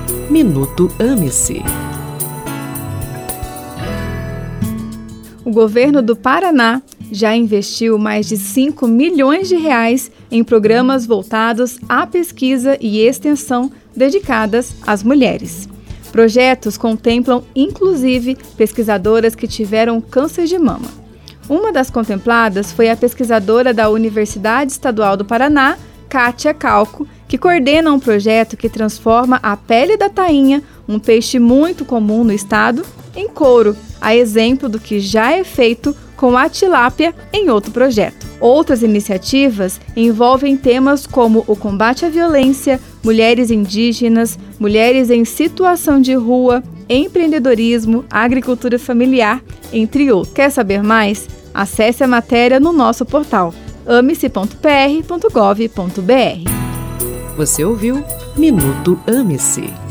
Minuto Ame-se. O governo do Paraná já investiu mais de 5 milhões de reais em programas voltados à pesquisa e extensão dedicadas às mulheres. Projetos contemplam, inclusive, pesquisadoras que tiveram câncer de mama. Uma das contempladas foi a pesquisadora da Universidade Estadual do Paraná, Kátia Calco, que coordena um projeto que transforma a pele da tainha, um peixe muito comum no estado, em couro, a exemplo do que já é feito com a tilápia em outro projeto. Outras iniciativas envolvem temas como o combate à violência, mulheres indígenas, mulheres em situação de rua, empreendedorismo, agricultura familiar, entre outros. Quer saber mais? Acesse a matéria no nosso portal ame-se.pr.gov.br. Você ouviu Minuto Ame-se.